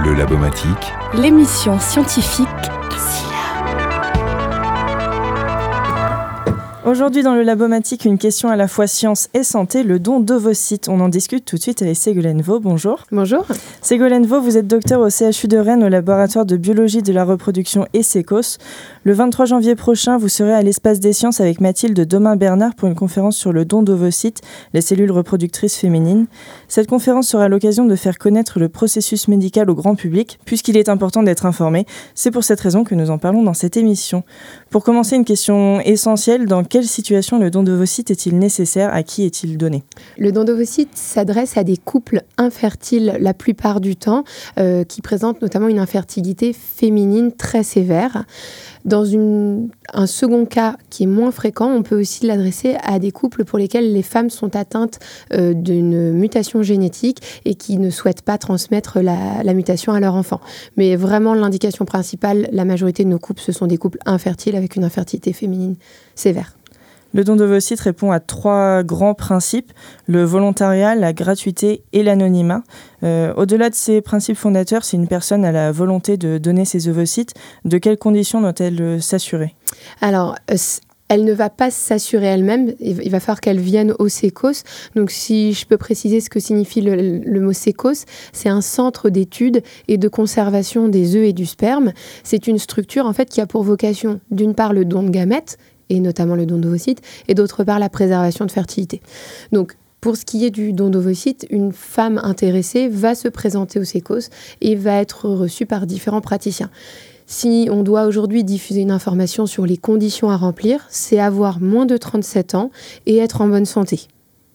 Le Labomatique, l'émission scientifique de Scylla. Aujourd'hui dans le Labomatique, une question à la fois science et santé, le don d'ovocytes. On en discute tout de suite avec Ségolène Vaux. Bonjour. Bonjour. Ségolène Vaux, vous êtes docteur au CHU de Rennes au laboratoire de biologie de la reproduction ESSECOS. Le 23 janvier prochain, vous serez à l'Espace des Sciences avec Mathilde Domain-Bernard pour une conférence sur le don d'ovocytes, les cellules reproductrices féminines. Cette conférence sera l'occasion de faire connaître le processus médical au grand public, puisqu'il est important d'être informé. C'est pour cette raison que nous en parlons dans cette émission. Pour commencer, une question essentielle, dans quelle situation le don d'ovocytes est-il nécessaire? À qui est-il donné? Le don d'ovocytes s'adresse à des couples infertiles la plupart du temps, qui présentent notamment une infertilité féminine très sévère. Dans un second cas qui est moins fréquent, on peut aussi l'adresser à des couples pour lesquels les femmes sont atteintes d'une mutation génétique et qui ne souhaitent pas transmettre la mutation à leur enfant. Mais vraiment, l'indication principale, la majorité de nos couples, ce sont des couples infertiles avec une infertilité féminine sévère. Le don d'ovocytes répond à 3 grands principes, le volontariat, la gratuité et l'anonymat. Au-delà de ces principes fondateurs, si une personne a la volonté de donner ses ovocytes, de quelles conditions doit-elle s'assurer? Alors, elle ne va pas s'assurer elle-même, il va falloir qu'elle vienne au SECOS. Donc si je peux préciser ce que signifie le mot SECOS, c'est un centre d'études et de conservation des œufs et du sperme. C'est une structure en fait qui a pour vocation d'une part le don de gamètes, et notamment le don d'ovocytes, et d'autre part la préservation de fertilité. Donc, pour ce qui est du don d'ovocytes, une femme intéressée va se présenter au SECOS et va être reçue par différents praticiens. Si on doit aujourd'hui diffuser une information sur les conditions à remplir, c'est avoir moins de 37 ans et être en bonne santé.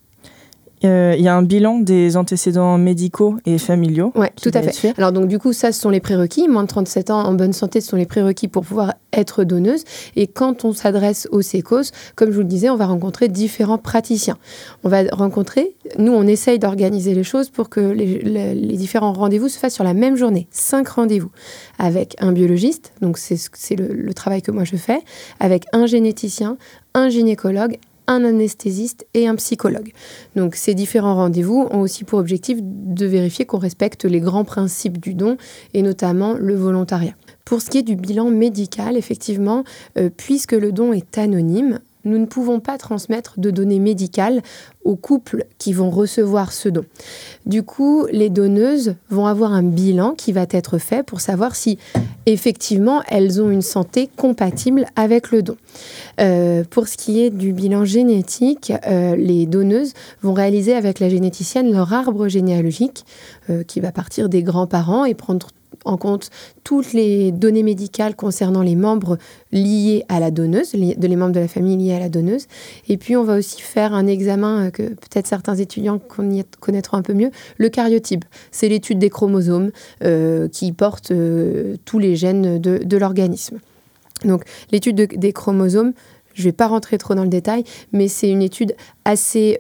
Il y a un bilan des antécédents médicaux et familiaux. Oui, tout à fait. Alors donc du coup, ça, ce sont les prérequis. Moins de 37 ans en bonne santé, ce sont les prérequis pour pouvoir être donneuse. Et quand on s'adresse au SECOS, comme je vous le disais, on va rencontrer différents praticiens. On va rencontrer, nous, on essaye d'organiser les choses pour que les différents rendez-vous se fassent sur la même journée. 5 rendez-vous avec un biologiste, donc c'est le travail que moi je fais, avec un généticien, un gynécologue, un anesthésiste et un psychologue. Donc ces différents rendez-vous ont aussi pour objectif de vérifier qu'on respecte les grands principes du don et notamment le volontariat. Pour ce qui est du bilan médical, effectivement, puisque le don est anonyme, nous ne pouvons pas transmettre de données médicales aux couples qui vont recevoir ce don. Du coup, les donneuses vont avoir un bilan qui va être fait pour savoir si, effectivement, elles ont une santé compatible avec le don. Pour ce qui est du bilan génétique, les donneuses vont réaliser avec la généticienne leur arbre généalogique qui va partir des grands-parents et prendre en compte toutes les données médicales concernant les membres liés à la donneuse, les membres de la famille liés à la donneuse. Et puis, on va aussi faire un examen que peut-être certains étudiants connaîtront un peu mieux, le karyotype. C'est l'étude des chromosomes qui portent tous les gènes de l'organisme. Donc, l'étude des chromosomes, je ne vais pas rentrer trop dans le détail, mais c'est une étude assez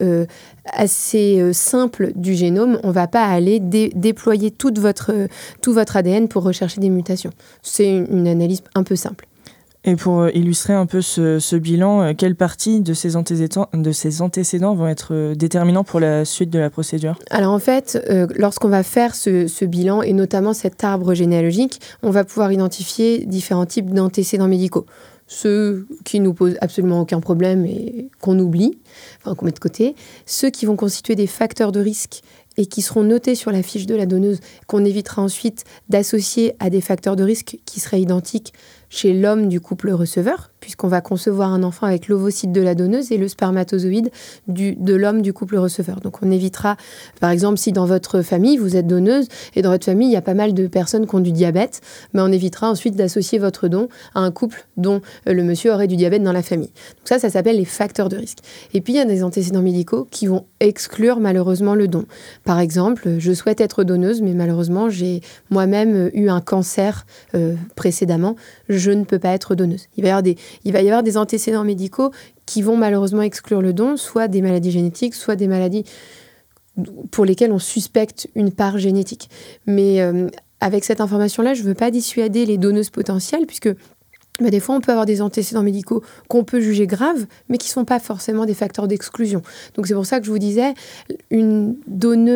simple du génome. On ne va pas aller déployer tout votre ADN pour rechercher des mutations. C'est une analyse un peu simple. Et pour illustrer un peu ce bilan, quelle partie de ces antécédents vont être déterminants pour la suite de la procédure? Alors en fait, lorsqu'on va faire ce bilan, et notamment cet arbre généalogique, on va pouvoir identifier différents types d'antécédents médicaux. Ceux qui nous posent absolument aucun problème et qu'on oublie, enfin qu'on met de côté. Ceux qui vont constituer des facteurs de risque et qui seront notés sur la fiche de la donneuse, qu'on évitera ensuite d'associer à des facteurs de risque qui seraient identiques chez l'homme du couple receveur, puisqu'on va concevoir un enfant avec l'ovocyte de la donneuse et le spermatozoïde de l'homme du couple receveur. Donc on évitera, par exemple, si dans votre famille, vous êtes donneuse, et dans votre famille, il y a pas mal de personnes qui ont du diabète, mais on évitera ensuite d'associer votre don à un couple dont le monsieur aurait du diabète dans la famille. Donc ça s'appelle les facteurs de risque. Et puis il y a des antécédents médicaux qui vont exclure malheureusement le don. Par exemple, je souhaite être donneuse, mais malheureusement, j'ai moi-même eu un cancer précédemment. Je ne peux pas être donneuse. Il va y avoir des antécédents médicaux qui vont malheureusement exclure le don, soit des maladies génétiques, soit des maladies pour lesquelles on suspecte une part génétique. Mais avec cette information-là, je ne veux pas dissuader les donneuses potentielles, puisque des fois, on peut avoir des antécédents médicaux qu'on peut juger graves, mais qui ne sont pas forcément des facteurs d'exclusion. Donc c'est pour ça que je vous disais, une donneuse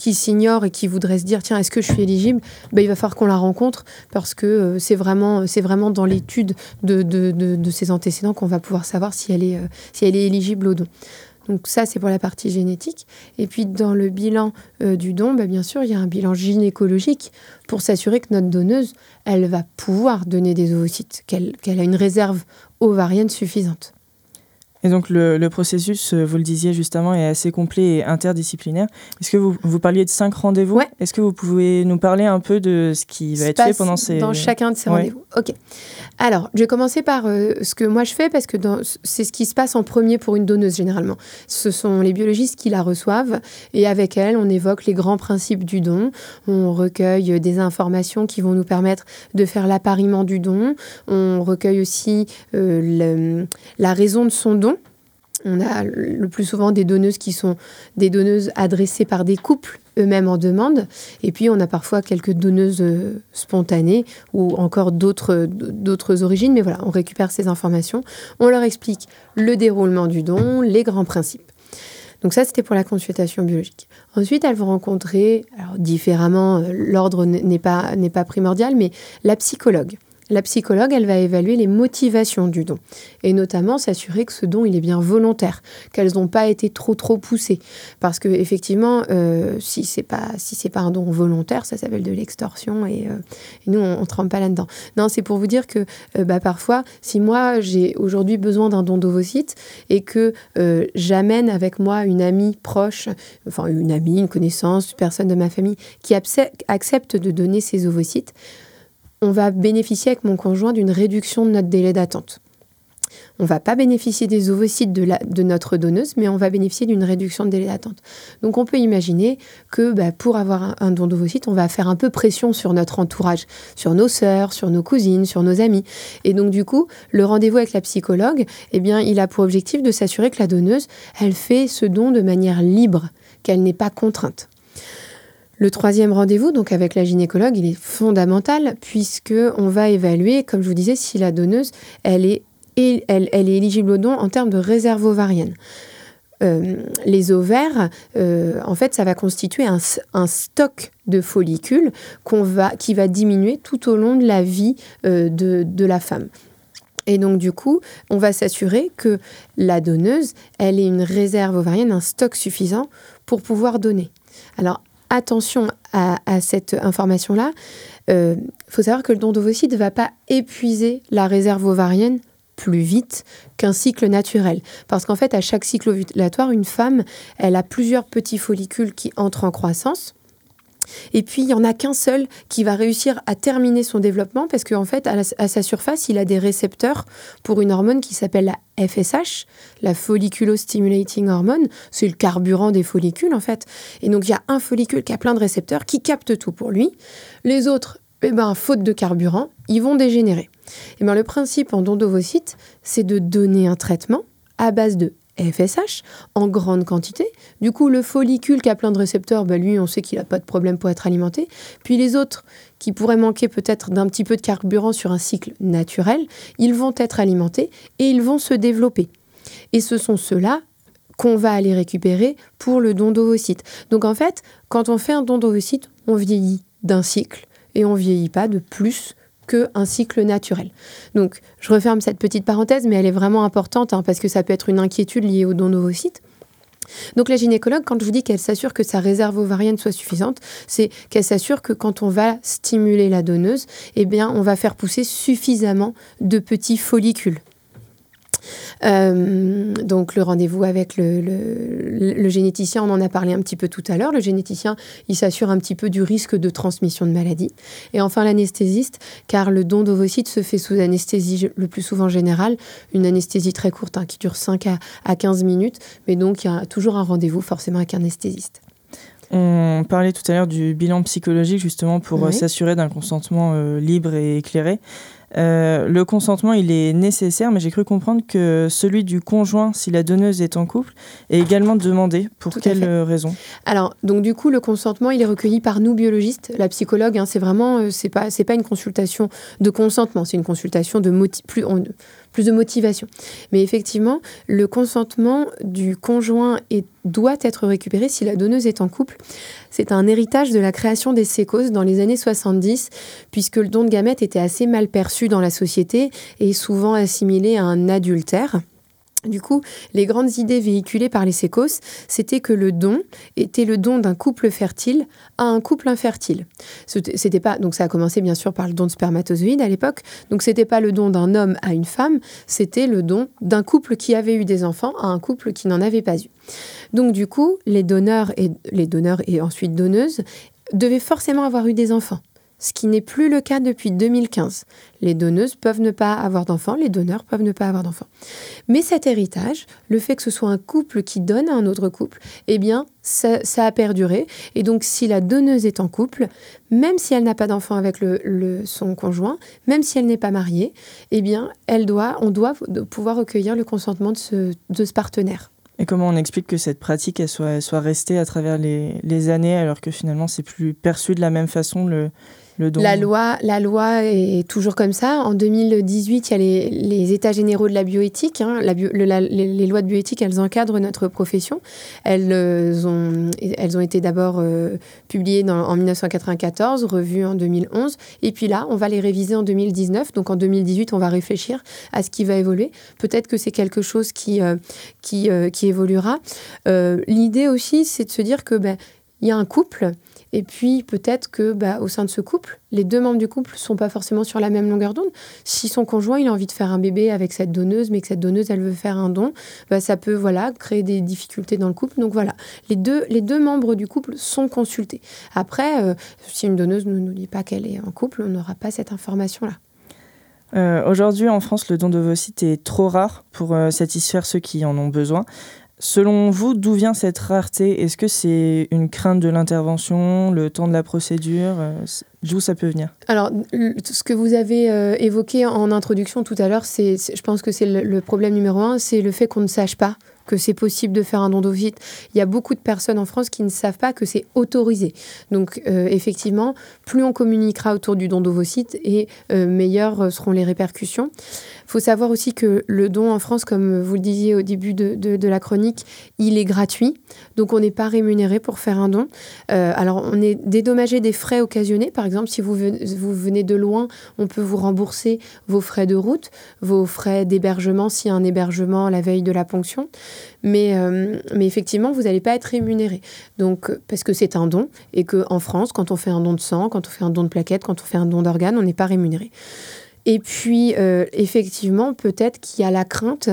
qui s'ignore et qui voudrait se dire, tiens, est-ce que je suis éligible ? Il va falloir qu'on la rencontre parce que c'est vraiment dans l'étude de ses antécédents qu'on va pouvoir savoir si elle est éligible au don. Donc ça, c'est pour la partie génétique. Et puis, dans le bilan du don, bien sûr, il y a un bilan gynécologique pour s'assurer que notre donneuse, elle va pouvoir donner des ovocytes, qu'elle a une réserve ovarienne suffisante. Et donc, le processus, vous le disiez justement, est assez complet et interdisciplinaire. Est-ce que vous parliez de 5 rendez-vous ? Ouais. Est-ce que vous pouvez nous parler un peu de ce qui va être fait pendant ces... Dans chacun de ces rendez-vous. Ok. Alors, je vais commencer par ce que moi je fais, parce que c'est ce qui se passe en premier pour une donneuse, généralement. Ce sont les biologistes qui la reçoivent, et avec elle, on évoque les grands principes du don. On recueille des informations qui vont nous permettre de faire l'appariement du don. On recueille aussi la raison de son don. On a le plus souvent des donneuses qui sont des donneuses adressées par des couples eux-mêmes en demande. Et puis, on a parfois quelques donneuses spontanées ou encore d'autres origines. Mais voilà, on récupère ces informations. On leur explique le déroulement du don, les grands principes. Donc ça, c'était pour la consultation biologique. Ensuite, elles vont rencontrer, alors différemment, l'ordre n'est pas primordial, mais la psychologue. La psychologue, elle va évaluer les motivations du don et notamment s'assurer que ce don, il est bien volontaire, qu'elles n'ont pas été trop poussées. Parce que effectivement, si c'est pas un don volontaire, ça s'appelle de l'extorsion et nous, on trempe pas là-dedans. Non, c'est pour vous dire que parfois, si moi, j'ai aujourd'hui besoin d'un don d'ovocytes et que j'amène avec moi une amie proche, enfin une amie, une connaissance, une personne de ma famille qui accepte de donner ses ovocytes, on va bénéficier avec mon conjoint d'une réduction de notre délai d'attente. On ne va pas bénéficier des ovocytes de notre donneuse, mais on va bénéficier d'une réduction de délai d'attente. Donc on peut imaginer que pour avoir un don d'ovocytes, on va faire un peu pression sur notre entourage, sur nos sœurs, sur nos cousines, sur nos amis. Et donc du coup, le rendez-vous avec la psychologue, il a pour objectif de s'assurer que la donneuse, elle fait ce don de manière libre, qu'elle n'est pas contrainte. Le troisième rendez-vous, donc avec la gynécologue, il est fondamental puisqu'on va évaluer, comme je vous disais, si la donneuse, elle est éligible au don en termes de réserve ovarienne. Les ovaires, en fait, ça va constituer un stock de follicules qui va diminuer tout au long de la vie de la femme. Et donc, du coup, on va s'assurer que la donneuse, elle ait une réserve ovarienne, un stock suffisant pour pouvoir donner. Alors, attention à cette information-là. Faut savoir que le don d'ovocytes ne va pas épuiser la réserve ovarienne plus vite qu'un cycle naturel. Parce qu'en fait, à chaque cycle ovulatoire, une femme, elle a plusieurs petits follicules qui entrent en croissance. Et puis, il n'y en a qu'un seul qui va réussir à terminer son développement parce qu'en fait, à sa surface, il a des récepteurs pour une hormone qui s'appelle la FSH, la folliculo-stimulating hormone. C'est le carburant des follicules, en fait. Et donc, il y a un follicule qui a plein de récepteurs qui captent tout pour lui. Les autres, faute de carburant, ils vont dégénérer. Et le principe en don d'ovocytes, c'est de donner un traitement à base de FSH en grande quantité. Du coup, le follicule qui a plein de récepteurs, lui, on sait qu'il n'a pas de problème pour être alimenté. Puis les autres qui pourraient manquer peut-être d'un petit peu de carburant sur un cycle naturel, ils vont être alimentés et ils vont se développer. Et ce sont ceux-là qu'on va aller récupérer pour le don d'ovocytes. Donc en fait, quand on fait un don d'ovocytes, on vieillit d'un cycle et on ne vieillit pas de plus qu'un cycle naturel. Donc, je referme cette petite parenthèse, mais elle est vraiment importante parce que ça peut être une inquiétude liée au don d'ovocytes. Donc, la gynécologue, quand je vous dis qu'elle s'assure que sa réserve ovarienne soit suffisante, c'est qu'elle s'assure que quand on va stimuler la donneuse, on va faire pousser suffisamment de petits follicules. Donc le rendez-vous avec le généticien, on en a parlé un petit peu tout à l'heure. Le généticien, il s'assure un petit peu du risque de transmission de maladie. Et enfin l'anesthésiste, car le don d'ovocytes se fait sous anesthésie le plus souvent générale, une anesthésie très courte qui dure 5 à 15 minutes, mais donc il y a toujours un rendez-vous forcément avec un anesthésiste. On parlait tout à l'heure du bilan psychologique justement pour s'assurer d'un consentement libre et éclairé. Le consentement, il est nécessaire, mais j'ai cru comprendre que celui du conjoint, si la donneuse est en couple, est également demandé. Pour quelle raison ? Alors, donc du coup, le consentement, il est recueilli par nous biologistes. La psychologue, c'est vraiment, c'est pas une consultation de consentement, c'est une consultation de plus de motivation. Mais effectivement, le consentement du conjoint doit être récupéré si la donneuse est en couple. C'est un héritage de la création des sécos dans les années 70, puisque le don de gamètes était assez mal perçu dans la société et souvent assimilé à un adultère. Du coup, les grandes idées véhiculées par les sécos, c'était que le don était le don d'un couple fertile à un couple infertile. C'était pas, donc ça a commencé bien sûr par le don de spermatozoïdes à l'époque, donc c'était pas le don d'un homme à une femme, c'était le don d'un couple qui avait eu des enfants à un couple qui n'en avait pas eu. Donc du coup, les donneurs et ensuite donneuses devaient forcément avoir eu des enfants. Ce qui n'est plus le cas depuis 2015. Les donneuses peuvent ne pas avoir d'enfants, les donneurs peuvent ne pas avoir d'enfants. Mais cet héritage, le fait que ce soit un couple qui donne à un autre couple, eh bien, ça a perduré. Et donc, si la donneuse est en couple, même si elle n'a pas d'enfant avec son conjoint, même si elle n'est pas mariée, eh bien, on doit pouvoir recueillir le consentement de ce partenaire. Et comment on explique que cette pratique elle soit restée à travers les années, alors que finalement, c'est plus perçu de la même façon le don. La loi est toujours comme ça. En 2018, il y a les états généraux de la bioéthique. Les lois de bioéthique, elles encadrent notre profession. Elles ont été d'abord publiées en 1994, revues en 2011. Et puis là, on va les réviser en 2019. Donc en 2018, on va réfléchir à ce qui va évoluer. Peut-être que c'est quelque chose qui évoluera. L'idée aussi, c'est de se dire que il y a un couple. Et puis, peut-être que au sein de ce couple, les deux membres du couple ne sont pas forcément sur la même longueur d'onde. Si son conjoint il a envie de faire un bébé avec cette donneuse, mais que cette donneuse, elle veut faire un don, ça peut créer des difficultés dans le couple. Donc voilà, les deux membres du couple sont consultés. Après, si une donneuse ne nous dit pas qu'elle est en couple, on n'aura pas cette information-là. Aujourd'hui, en France, le don d'ovocytes est trop rare pour satisfaire ceux qui en ont besoin. Selon vous, d'où vient cette rareté ? Est-ce que c'est une crainte de l'intervention, le temps de la procédure ? D'où ça peut venir ? Alors, ce que vous avez évoqué en introduction tout à l'heure, je pense que c'est le problème numéro 1, c'est le fait qu'on ne sache pas que c'est possible de faire un don d'ovocytes. Il y a beaucoup de personnes en France qui ne savent pas que c'est autorisé. Donc, effectivement, plus on communiquera autour du don d'ovocytes et meilleures seront les répercussions. Il faut savoir aussi que le don en France, comme vous le disiez au début de la chronique, il est gratuit. Donc, on n'est pas rémunéré pour faire un don. Alors, on est dédommagé des frais occasionnés. Par exemple, si vous venez de loin, on peut vous rembourser vos frais de route, vos frais d'hébergement, s'il y a un hébergement la veille de la ponction. Mais effectivement, vous n'allez pas être rémunéré. Donc, parce que c'est un don et qu'en France, quand on fait un don de sang, quand on fait un don de plaquettes, quand on fait un don d'organes, on n'est pas rémunéré. Et puis, effectivement, peut-être qu'il y a la crainte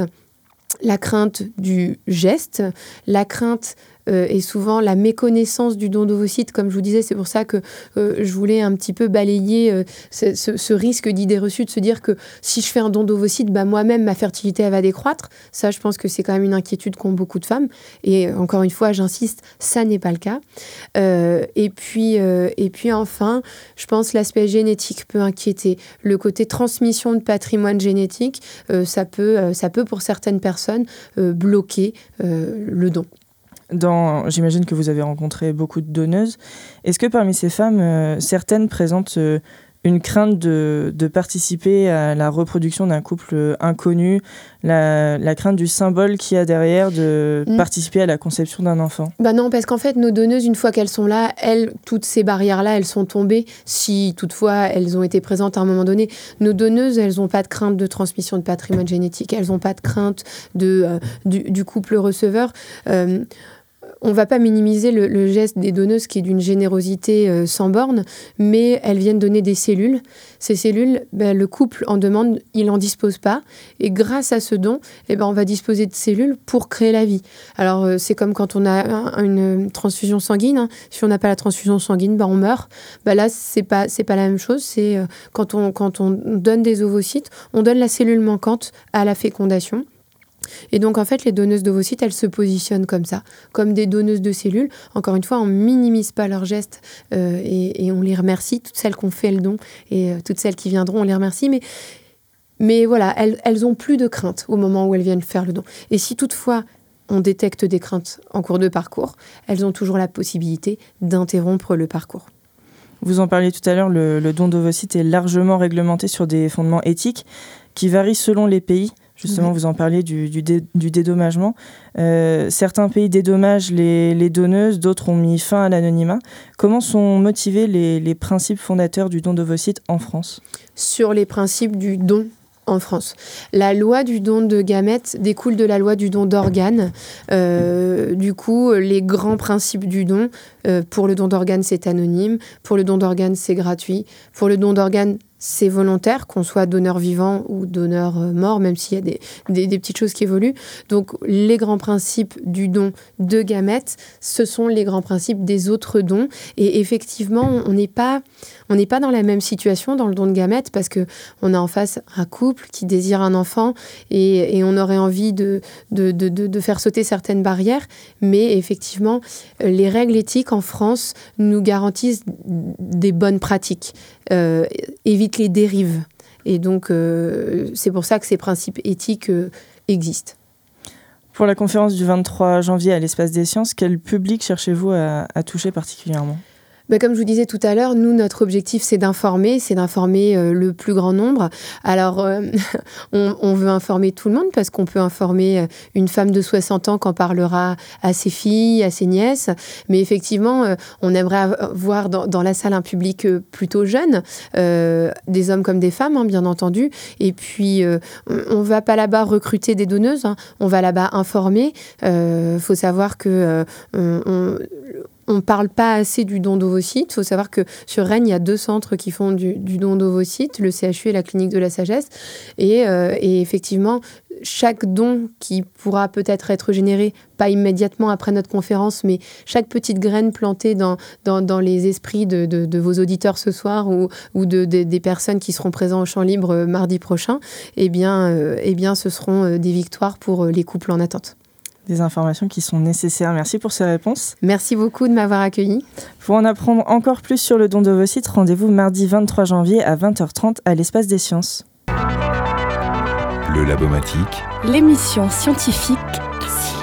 du geste, la crainte et souvent la méconnaissance du don d'ovocytes, comme je vous disais. C'est pour ça que je voulais un petit peu balayer ce risque d'idée reçue de se dire que si je fais un don d'ovocytes, moi-même, ma fertilité, elle va décroître. Ça, je pense que c'est quand même une inquiétude qu'ont beaucoup de femmes. Et encore une fois, j'insiste, ça n'est pas le cas. Et puis enfin, je pense que l'aspect génétique peut inquiéter. Le côté transmission de patrimoine génétique, ça peut pour certaines personnes bloquer le don. J'imagine que vous avez rencontré beaucoup de donneuses. Est-ce que parmi ces femmes, certaines présentent une crainte de participer à la reproduction d'un couple inconnu, la crainte du symbole qu'il y a derrière de participer à la conception d'un enfant ? Non, parce qu'en fait, nos donneuses, une fois qu'elles sont là, toutes ces barrières-là, elles sont tombées, si toutefois elles ont été présentes à un moment donné. Nos donneuses, elles n'ont pas de crainte de transmission de patrimoine génétique, elles n'ont pas de crainte du couple receveur. On ne va pas minimiser le geste des donneuses qui est d'une générosité sans borne, mais elles viennent donner des cellules. Ces cellules, le couple en demande, il n'en dispose pas. Et grâce à ce don, on va disposer de cellules pour créer la vie. Alors, c'est comme quand on a une transfusion sanguine. Hein. Si on n'a pas la transfusion sanguine, on meurt. Là, c'est pas la même chose. C'est quand on donne des ovocytes, on donne la cellule manquante à la fécondation. Et donc, en fait, les donneuses d'ovocytes, elles se positionnent comme ça, comme des donneuses de cellules. Encore une fois, on ne minimise pas leurs gestes et on les remercie. Toutes celles qui ont fait le don et toutes celles qui viendront, on les remercie. Mais voilà, elles n'ont plus de crainte au moment où elles viennent faire le don. Et si toutefois, on détecte des craintes en cours de parcours, elles ont toujours la possibilité d'interrompre le parcours. Vous en parliez tout à l'heure, le don d'ovocytes est largement réglementé sur des fondements éthiques. qui varie selon les pays. Justement, vous en parlez du dédommagement. Certains pays dédommagent les donneuses, d'autres ont mis fin à l'anonymat. Comment sont motivés les principes fondateurs du don d'ovocytes en France ? Sur les principes du don en France. La loi du don de gamètes découle de la loi du don d'organes. Du coup, les grands principes du don, pour le don d'organes, c'est anonyme. Pour le don d'organes, c'est gratuit. Pour le don d'organes, c'est volontaire, qu'on soit donneur vivant ou donneur mort, même s'il y a des petites choses qui évoluent. Donc, les grands principes du don de gamètes, ce sont les grands principes des autres dons. Et effectivement, on n'est pas dans la même situation dans le don de gamètes parce qu'on a en face un couple qui désire un enfant et on aurait envie de faire sauter certaines barrières. Mais effectivement, les règles éthiques en France nous garantissent des bonnes pratiques. Évite les dérives. Et donc, c'est pour ça que ces principes éthiques existent. Pour la conférence du 23 janvier à l'Espace des Sciences, quel public cherchez-vous à toucher particulièrement ? Comme je vous disais tout à l'heure, nous, notre objectif, c'est d'informer le plus grand nombre. Alors, on veut informer tout le monde parce qu'on peut informer une femme de 60 ans qu'en parlera à ses filles, à ses nièces. Mais effectivement, on aimerait avoir dans la salle un public plutôt jeune, des hommes comme des femmes, bien entendu. Et puis, on ne va pas là-bas recruter des donneuses, on va là-bas informer. Faut savoir que... on ne parle pas assez du don d'ovocytes. Il faut savoir que sur Rennes, il y a 2 centres qui font du don d'ovocytes, le CHU et la Clinique de la Sagesse. Et effectivement, chaque don qui pourra peut-être être généré, pas immédiatement après notre conférence, mais chaque petite graine plantée dans les esprits de vos auditeurs ce soir ou des personnes qui seront présents au Champ Libre mardi prochain, eh bien, ce seront des victoires pour les couples en attente. Des informations qui sont nécessaires. Merci pour ces réponses. Merci beaucoup de m'avoir accueilli. Pour en apprendre encore plus sur le don d'ovocytes, rendez-vous mardi 23 janvier à 20h30 à l'Espace des Sciences. Le Labomatique, l'émission scientifique